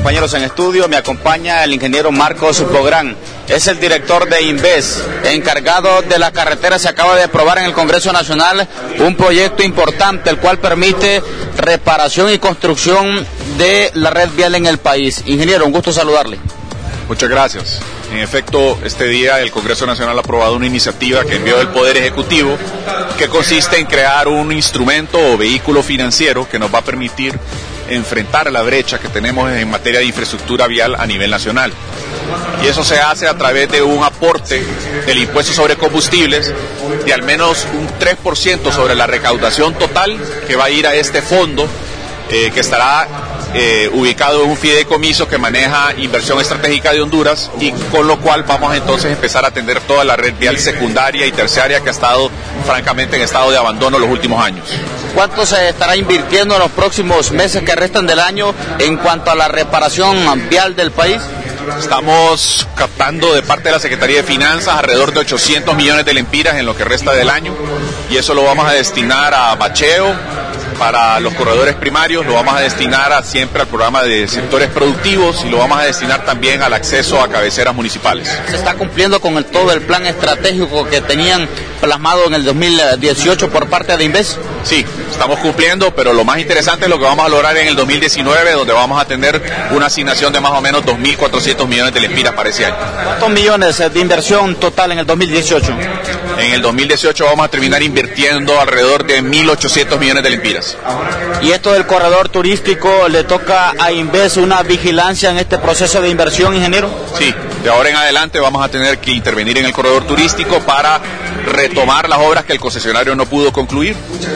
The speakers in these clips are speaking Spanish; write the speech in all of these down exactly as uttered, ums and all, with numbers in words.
compañeros en estudio. Me acompaña el ingeniero Marcos Bográn, es el director de Inves, encargado de la carretera. Se acaba de aprobar en el Congreso Nacional un proyecto importante, el cual permite reparación y construcción de la red vial en el país. Ingeniero, un gusto saludarle. Muchas gracias. En efecto, este día el Congreso Nacional ha aprobado una iniciativa que envió el Poder Ejecutivo que consiste en crear un instrumento o vehículo financiero que nos va a permitir enfrentar la brecha que tenemos en materia de infraestructura vial a nivel nacional. Y eso se hace a través de un aporte del impuesto sobre combustibles de al menos un tres por ciento sobre la recaudación total que va a ir a este fondo eh, que estará Eh, ubicado en un fideicomiso que maneja inversión estratégica de Honduras, y con lo cual vamos entonces a empezar a atender toda la red vial secundaria y terciaria que ha estado francamente en estado de abandono los últimos años. ¿Cuánto se estará invirtiendo en los próximos meses que restan del año en cuanto a la reparación vial del país? Estamos captando de parte de la Secretaría de Finanzas alrededor de ochocientos millones de lempiras en lo que resta del año, y eso lo vamos a destinar a bacheo para los corredores primarios, lo vamos a destinar a, siempre al programa de sectores productivos, y lo vamos a destinar también al acceso a cabeceras municipales. ¿Se está cumpliendo con el, todo el plan estratégico que tenían plasmado en el dos mil dieciocho por parte de Inves? Sí, estamos cumpliendo, pero lo más interesante es lo que vamos a lograr en el dos mil diecinueve, donde vamos a tener una asignación de más o menos dos mil cuatrocientos millones de lempiras para ese año. ¿Cuántos millones de inversión total en el dos mil dieciocho? En el dos mil dieciocho vamos a terminar invirtiendo alrededor de mil ochocientos millones de lempiras. ¿Y esto del corredor turístico le toca a Inves una vigilancia en este proceso de inversión, ingeniero? Sí, de ahora en adelante vamos a tener que intervenir en el corredor turístico para retomar las obras que el concesionario no pudo concluir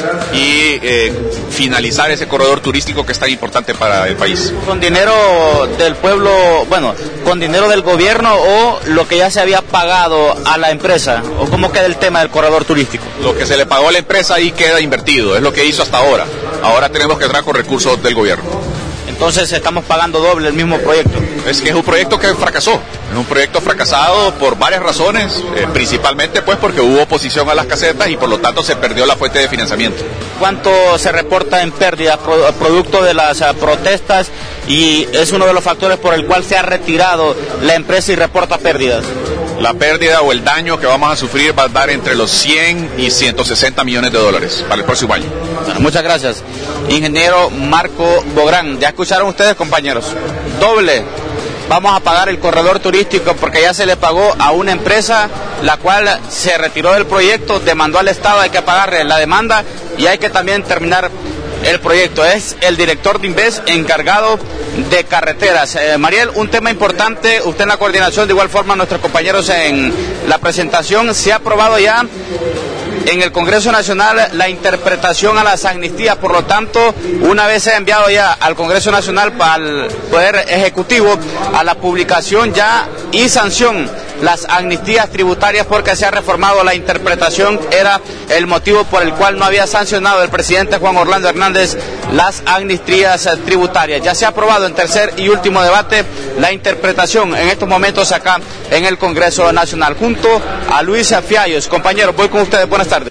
y eh, finalizar ese corredor turístico que es tan importante para el país. ¿Con dinero del pueblo, bueno, con dinero del gobierno, o lo que ya se había pagado a la empresa? ¿O cómo queda el tema del corredor turístico? Lo que se le pagó a la empresa ahí queda invertido, es lo que hizo hasta ahora. Ahora tenemos que entrar con recursos del gobierno. Entonces estamos pagando doble el mismo proyecto. Es que es un proyecto que fracasó, es un proyecto fracasado por varias razones, eh, principalmente pues porque hubo oposición a las casetas y por lo tanto se perdió la fuente de financiamiento. ¿Cuánto se reporta en pérdida producto de las uh, protestas, y es uno de los factores por el cual se ha retirado la empresa y reporta pérdidas? La pérdida o el daño que vamos a sufrir va a dar entre los cien y ciento sesenta millones de dólares para el próximo año. Bueno, muchas gracias. Ingeniero Marco Bográn, ya escucharon ustedes, compañeros, doble vamos a pagar el corredor turístico porque ya se le pagó a una empresa la cual se retiró del proyecto, demandó al Estado, hay que pagarle la demanda y hay que también terminar el proyecto. Es el director de Inves encargado de carreteras. Eh, Mariel, un tema importante, usted en la coordinación, de igual forma nuestros compañeros en la presentación, se ha aprobado ya en el Congreso Nacional la interpretación a las amnistías. Por lo tanto, una vez se ha enviado ya al Congreso Nacional para el Poder Ejecutivo a la publicación ya y sanción las amnistías tributarias, porque se ha reformado la interpretación, era el motivo por el cual no había sancionado el presidente Juan Orlando Hernández las amnistías tributarias. Ya se ha aprobado en tercer y último debate la interpretación en estos momentos acá en el Congreso Nacional, junto a Luis Fiallos. Compañeros, voy con ustedes, buenas tardes.